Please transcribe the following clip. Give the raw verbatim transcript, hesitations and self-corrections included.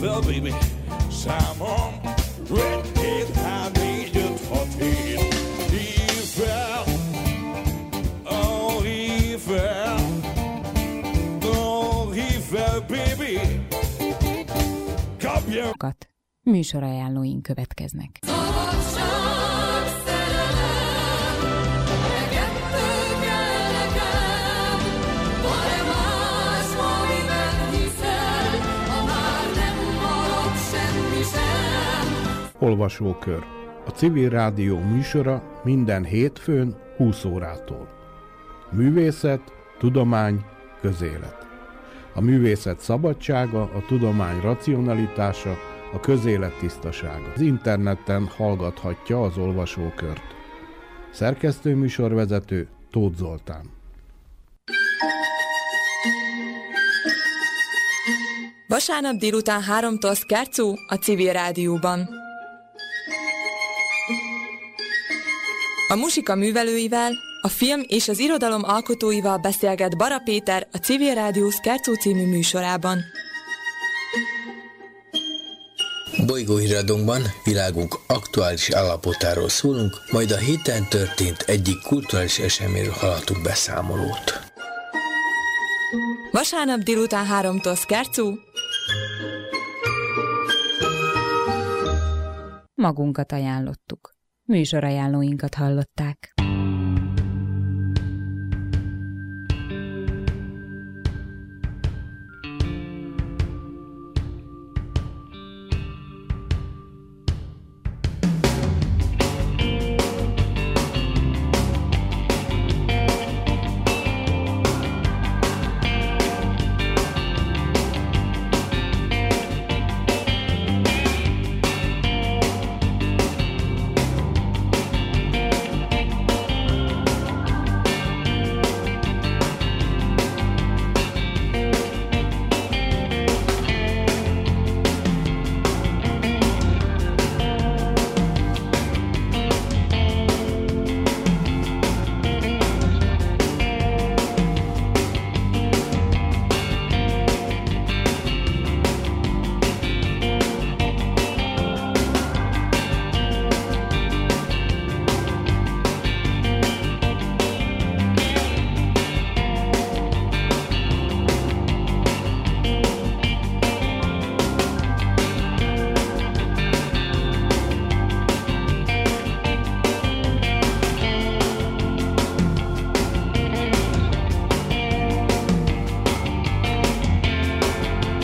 River, baby, számom, red hét, hát négy, öt, hat, hét. River, oh River, oh River, baby, kapja. Műsorajánlóink következnek. Olvasókör. A Civil Rádió műsora minden hétfőn húsz órától. Művészet, tudomány, közélet. A művészet szabadsága, a tudomány racionalitása, a közélet tisztasága. Az interneten hallgathatja az olvasókört. Szerkesztő műsorvezető Tóth Zoltán. Vasárnap délután háromtól Szkárcú a Civil Rádióban. A muzsika művelőivel, a film és az irodalom alkotóival beszélget Bara Péter a Civil Rádió Szkárcú című műsorában. Bolygóhíradónkban világunk aktuális állapotáról szólunk, majd a héten történt egyik kulturális eseményről hallhatunk beszámolót. Vasárnap délután háromtól Szkárcú. Magunkat ajánlottuk. Műsorajánlóinkat hallották.